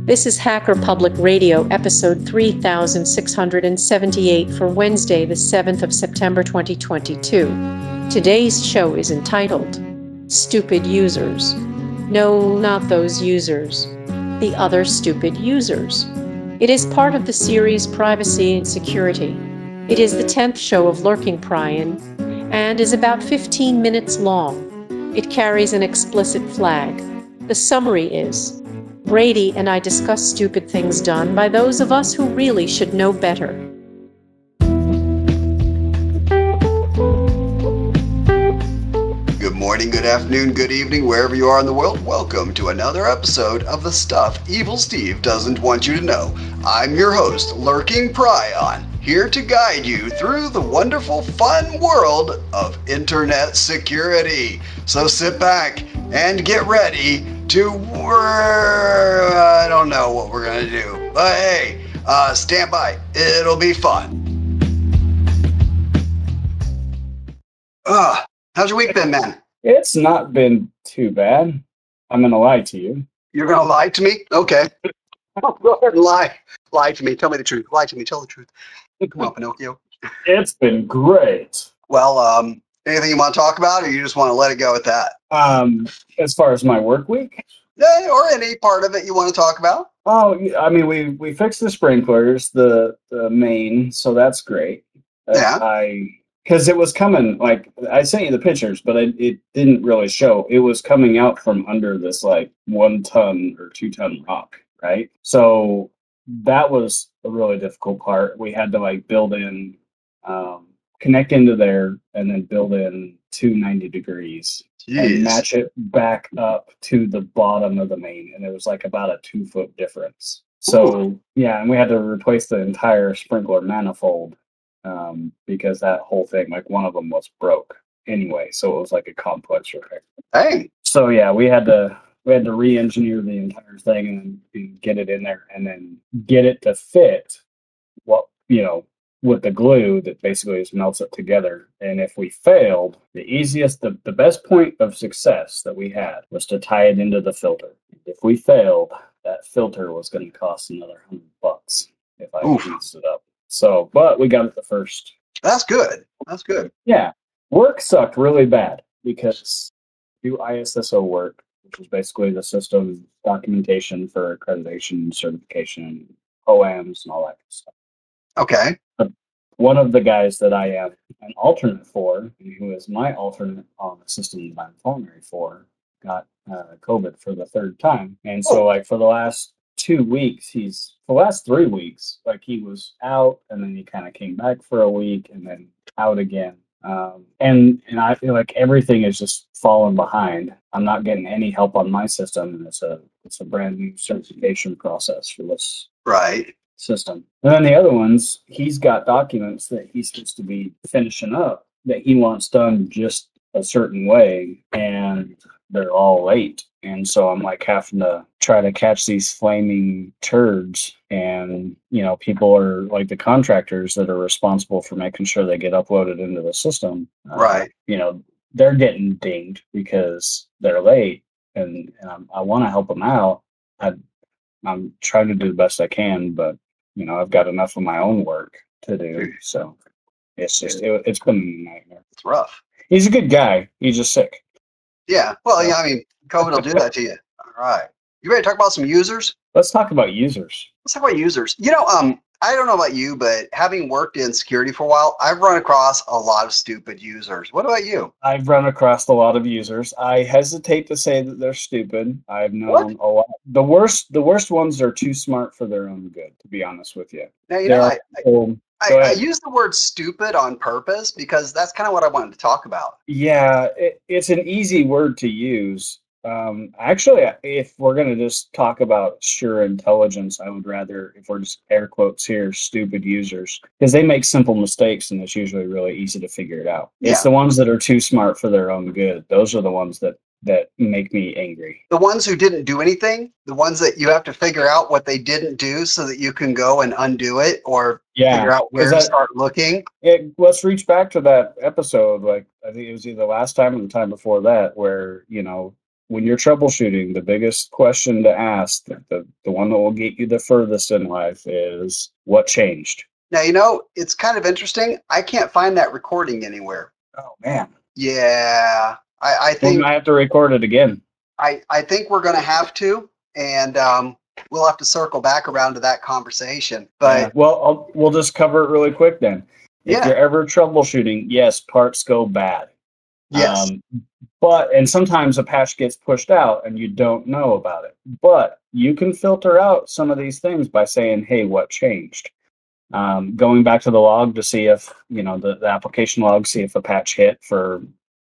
This is Hacker Public Radio, episode 3678 for Wednesday, the 7th of September 2022. Today's show is entitled Stupid Users. No, not those users. The other stupid users. It is part of the series Privacy and Security. It is the 10th show of Lurking Pry-In and is about 15 minutes long. It carries an explicit flag. The summary is: Brady and I discuss stupid things done by those of us who really should know better. Good morning, good afternoon, good evening, wherever you are in the world. Welcome to another episode of the Stuff Evil Steve Doesn't Want You to Know. I'm your host, Lurking Pry-On, here to guide you through the wonderful, fun world of internet security. So sit back and get ready to I don't know what we're gonna do, but hey, stand by. It'll be fun. How's your week been, man? It's not been too bad. I'm gonna lie to you. You're gonna lie to me? Okay. Go ahead and lie. Lie to me. Tell me the truth. Lie to me. Tell the truth. Come on, Pinocchio. It's been great. Well, anything you want to talk about, or you just want to let it go at that? As far as my work week? Yeah, or any part of it you want to talk about? Oh, I mean, we fixed the sprinklers, the main, so that's great. Yeah. Because it was coming, like, I sent you the pictures, but it didn't really show. It was coming out from under this, like, 1 ton or 2 ton rock, right? So that was a really difficult part. We had to, like, build in, connect into there, and then build in 290 degrees. Jeez. And match it back up to the bottom of the main. And it was, like, about a 2-foot difference. So, yeah, and we had to replace the entire sprinkler manifold. Because that whole thing, like one of them was broke anyway, so it was like a complex repair. Hey. So yeah, we had to re-engineer the entire thing and get it in there, and then get it to fit with the glue that basically just melts it together. And if we failed, the best point of success that we had was to tie it into the filter. If we failed, that filter was going to cost another $100 if I used it up. So, but we got it the first. That's good. That's good. Yeah. Work sucked really bad because we do ISSO work, which is basically the system documentation for accreditation, certification, OAMs, and all that kind of stuff. Okay. But one of the guys that I am an alternate for, and who is my alternate on the system that I'm primary for, got COVID for the 3rd time. And so, like, for the last 2 weeks, the last 3 weeks, like, he was out, and then he kind of came back for a week, and then out again. And I feel like everything is just falling behind. I'm not getting any help on my system, and it's a brand new certification process for this system. And then the other ones, he's got documents that he's supposed to be finishing up that he wants done just a certain way, and they're all late. And so I'm like having to try to catch these flaming turds, and people are like the contractors that are responsible for making sure they get uploaded into the system. They're getting dinged because they're late, and I want to help them out. I'm trying to do the best I can, but I've got enough of my own work to do. So it's just it's been a nightmare. It's rough. He's a good guy. He's just sick. Yeah. Well, yeah. I mean, COVID will do that to you. All right. You ready to talk about some users? Let's talk about users. Let's talk about users. I don't know about you, but having worked in security for a while, I've run across a lot of stupid users. What about you? I've run across a lot of users. I hesitate to say that they're stupid. I've known a lot. The worst ones are too smart for their own good, to be honest with you. Now, I use the word stupid on purpose because that's kind of what I wanted to talk about. Yeah, it's an easy word to use. Actually, if we're going to just talk about sure intelligence, I would rather, if we're just air quotes here, stupid users, because they make simple mistakes and it's usually really easy to figure it out. It's the ones that are too smart for their own good. Those are the ones that make me angry. The ones who didn't do anything, the ones that you have to figure out what they didn't do so that you can go and undo it or figure out where to start looking. Let's reach back to that episode. Like, I think it was either last time or the time before that where, when you're troubleshooting, the biggest question to ask, the one that will get you the furthest in life is what changed? Now, it's kind of interesting. I can't find that recording anywhere. Oh man. Yeah, I We think might have to record it again. I think we're going to have to, and we'll have to circle back around to that conversation. Yeah. But Well, we'll just cover it really quick then. If yeah, you're ever troubleshooting, yes, parts go bad. yes, And sometimes a patch gets pushed out and you don't know about it. But you can filter out some of these things by saying, hey, what changed? Going back to the log to see if, the application log, see if a patch hit for,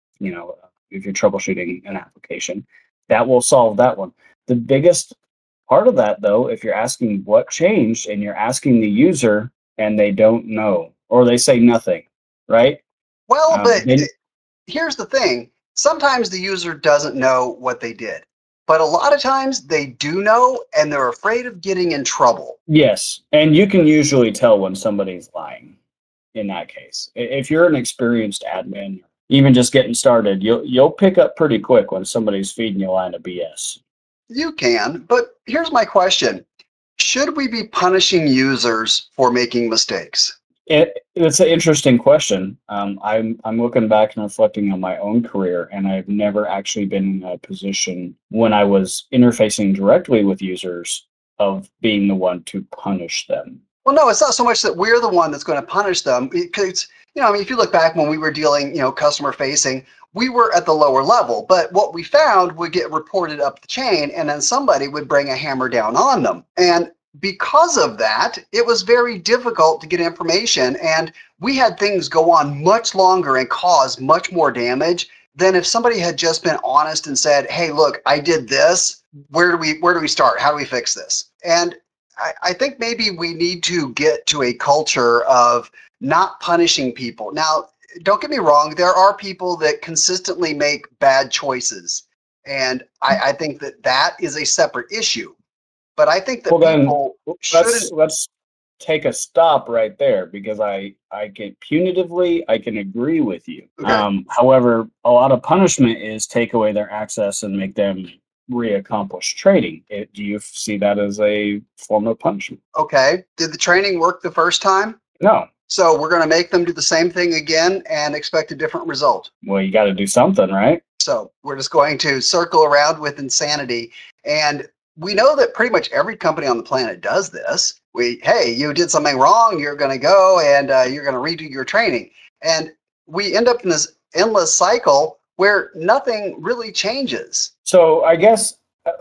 if you're troubleshooting an application. That will solve that one. The biggest part of that, though, if you're asking what changed and you're asking the user and they don't know or they say nothing, right? well, but Then here's the thing. Sometimes the user doesn't know what they did, but a lot of times they do know, and they're afraid of getting in trouble. yes, and you can usually tell when somebody's lying in that case. If you're an experienced admin, even just getting started, you'll pick up pretty quick when somebody's feeding you a line of BS. You can, but here's my question. Should we be punishing users for making mistakes? It's an interesting question. I'm looking back and reflecting on my own career, and I've never actually been in a position when I was interfacing directly with users of being the one to punish them. Well, no, it's not so much that we're the one that's going to punish them. Because, if you look back when we were dealing, customer facing, we were at the lower level. But what we found would get reported up the chain, and then somebody would bring a hammer down on them. And because of that, it was very difficult to get information. And we had things go on much longer and cause much more damage than if somebody had just been honest and said, hey, look, I did this. Where do we start? How do we fix this? And I think maybe we need to get to a culture of not punishing people. Now, don't get me wrong, there are people that consistently make bad choices. And I think that is a separate issue. But I think that Well, then people let's shouldn't. let's take a stop right there because I can punitively I can agree with you. Okay. However, a lot of punishment is take away their access and make them reaccomplish trading. Do you see that as a form of punishment? Okay. Did the training work the first time? No. So we're going to make them do the same thing again and expect a different result. Well, you got to do something, right? So we're just going to circle around with insanity. And we know that pretty much every company on the planet does this. Hey, you did something wrong, you're going to go and you're going to redo your training. And we end up in this endless cycle where nothing really changes. So I guess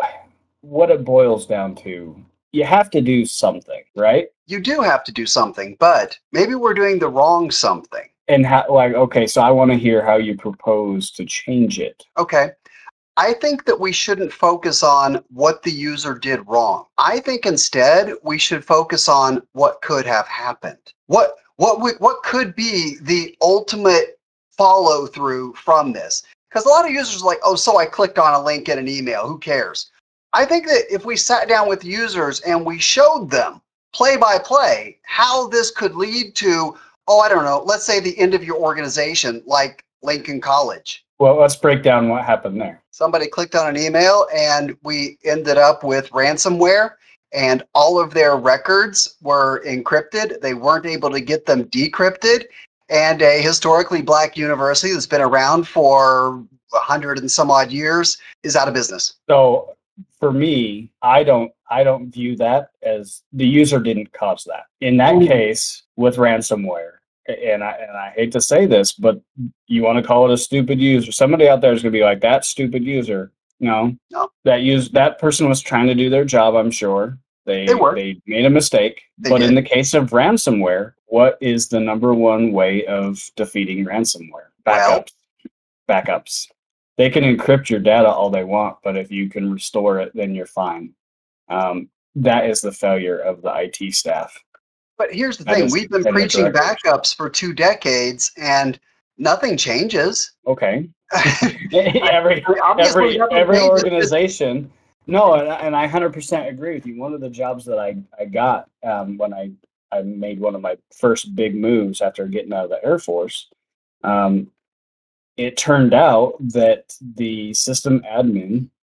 what it boils down to, you have to do something, right? You do have to do something, but maybe we're doing the wrong something. And okay, so I want to hear how you propose to change it. Okay. I think that we shouldn't focus on what the user did wrong. I think instead we should focus on what could have happened. What could be the ultimate follow through from this? Because a lot of users are like, oh, so I clicked on a link in an email. Who cares? I think that if we sat down with users and we showed them play by play how this could lead to, oh, I don't know, let's say the end of your organization, like Lincoln College. Well, let's break down what happened there. Somebody clicked on an email and we ended up with ransomware, and all of their records were encrypted. They weren't able to get them decrypted. And a historically black university that's been around for 100 and some odd years is out of business. So for me, I don't view that as the user didn't cause that. In that case, with ransomware, and I hate to say this, but you want to call it a stupid user. Somebody out there is going to be like, that stupid user. No. That person was trying to do their job, I'm sure. They made a mistake. But in the case of ransomware, what is the number one way of defeating ransomware? Backups. They can encrypt your data all they want, but if you can restore it, then you're fine. That is the failure of the IT staff. But here's the thing. We've been preaching backups for 2 decades, and nothing changes. Okay. every organization. No, and I 100% agree with you. One of the jobs that I got when I made one of my first big moves after getting out of the Air Force, it turned out that the system admin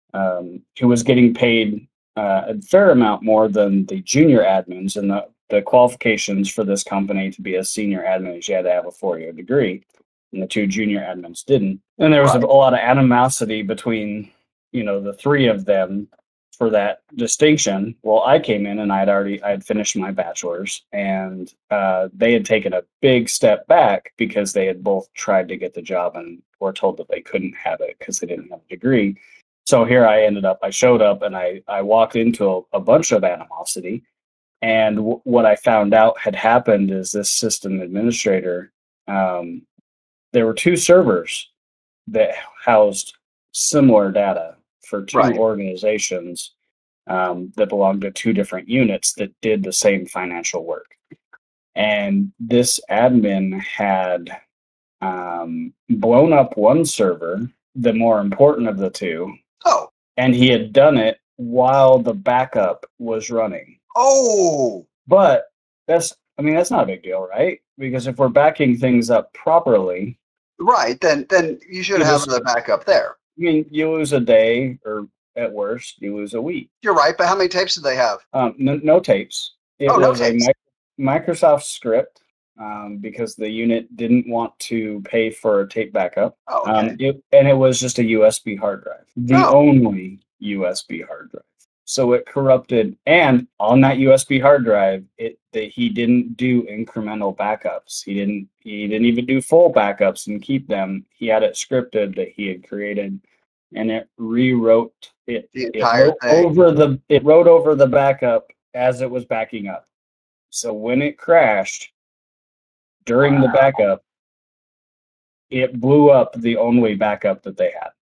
who was getting paid a fair amount more than the junior admins. And the qualifications for this company to be a senior admin is you had to have a 4-year degree, and the two junior admins didn't. And there was a lot of animosity between, the three of them for that distinction. Well, I came in and I had finished my bachelor's, and they had taken a big step back because they had both tried to get the job and were told that they couldn't have it because they didn't have a degree. So here I showed up and I walked into a bunch of animosity. And what I found out had happened is this system administrator, there were two servers that housed similar data for two organizations that belonged to two different units that did the same financial work. And this admin had blown up one server, the more important of the two. Oh. And he had done it while the backup was running. Oh. But that's not a big deal, right? Because if we're backing things up properly, right, then you should have the backup there. I mean, you lose a day, or at worst, you lose a week. You're right, but how many tapes did they have? No tapes. It was no tapes. A Microsoft script because the unit didn't want to pay for a tape backup. Oh, okay. And it was just a USB hard drive, the only USB hard drive. So it corrupted, and on that USB hard drive, he didn't do incremental backups. He didn't even do full backups and keep them. He had it scripted that he had created, and it rewrote it. The entire thing. It wrote over the backup as it was backing up. So when it crashed during the backup, it blew up the only backup that they had.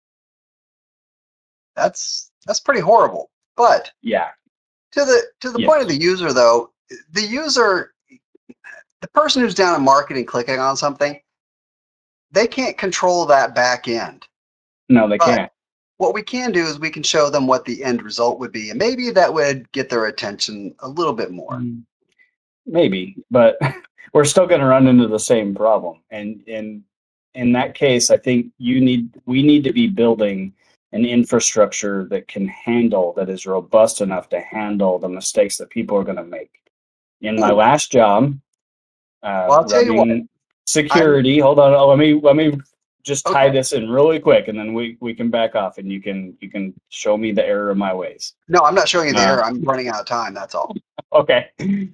That's pretty horrible. But yeah, to the point of the user, though, the person who's down in marketing clicking on something, they can't control that back end. No, they can't. What we can do is we can show them what the end result would be, and maybe that would get their attention a little bit more. Maybe, but we're still going to run into the same problem. And in that case, I think we need to be building an infrastructure that is robust enough to handle the mistakes that people are going to make. In my last job, I'll tell you what, security. Hold on, let me just tie this in really quick, and then we can back off, and you can show me the error of my ways. No, I'm not showing you the error. I'm running out of time. That's all. Okay.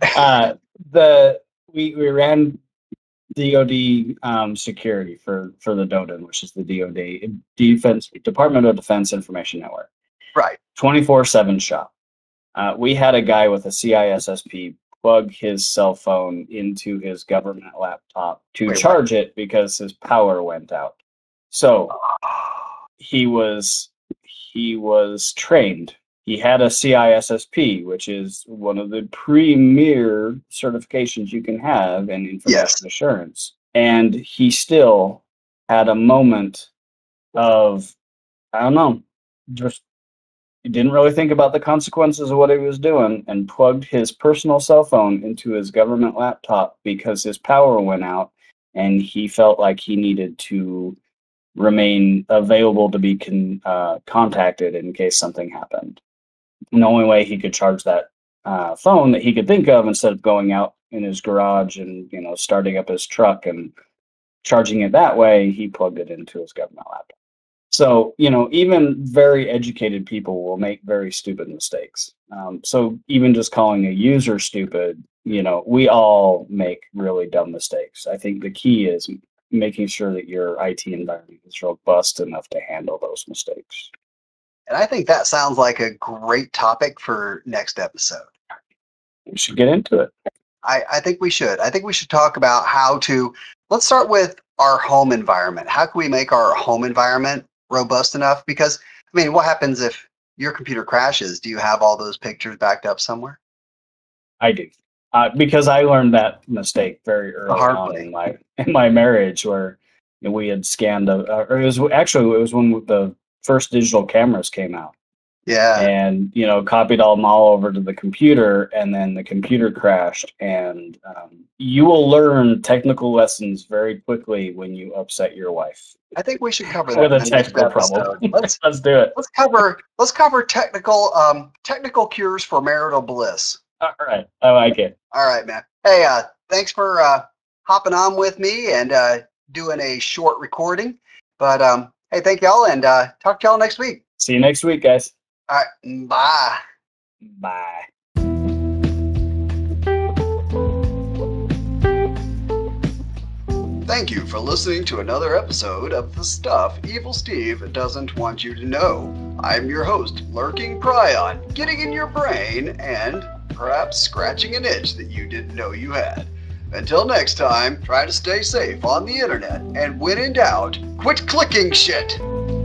We ran DoD security for the DoDIN, which is the DoD Department of Defense Information Network. Right. 24/7 shop. We had a guy with a CISSP plug his cell phone into his government laptop to charge it because his power went out. So he was trained. He had a CISSP, which is one of the premier certifications you can have in information assurance. And he still had a moment of, I don't know, just he didn't really think about the consequences of what he was doing and plugged his personal cell phone into his government laptop because his power went out, and he felt like he needed to remain available to be contacted in case something happened. And the only way he could charge that phone that he could think of, instead of going out in his garage and starting up his truck and charging it that way, he plugged it into his government laptop. So even very educated people will make very stupid mistakes. So even just calling a user stupid, we all make really dumb mistakes. I think the key is making sure that your IT environment is robust enough to handle those mistakes. And I think that sounds like a great topic for next episode. We should get into it. I think we should. I think we should talk about let's start with our home environment. How can we make our home environment robust enough? Because, what happens if your computer crashes? Do you have all those pictures backed up somewhere? I do. Because I learned that mistake very early on in my marriage, where we had scanned it was when the first digital cameras came out, Yeah. and copied them all over to the computer, and then the computer crashed. And you will learn technical lessons very quickly when you upset your wife I think we should cover that with a in the next technical episode. problem. Let's do it. Let's cover technical cures for marital bliss. All right, I like it. All right, man. Hey, thanks for hopping on with me and doing a short recording. But hey, thank y'all, and talk to y'all next week. See you next week, guys. All right, bye. Bye. Thank you for listening to another episode of The Stuff Evil Steve Doesn't Want You to Know. I'm your host, Lurking Prion, getting in your brain and perhaps scratching an itch that you didn't know you had. Until next time, try to stay safe on the internet, and when in doubt, quit clicking shit!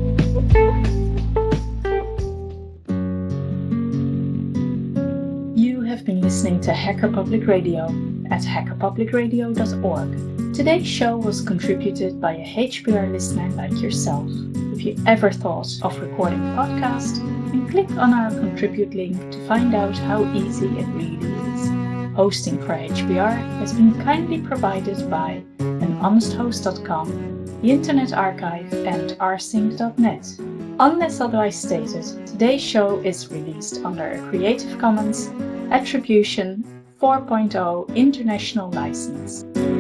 You have been listening to Hacker Public Radio at hackerpublicradio.org. Today's show was contributed by a HPR listener like yourself. If you ever thought of recording a podcast, then click on our contribute link to find out how easy it really is. Hosting for HPR has been kindly provided by anhonesthost.com, the Internet Archive, and rsync.net. Unless otherwise stated, today's show is released under a Creative Commons Attribution 4.0 International License.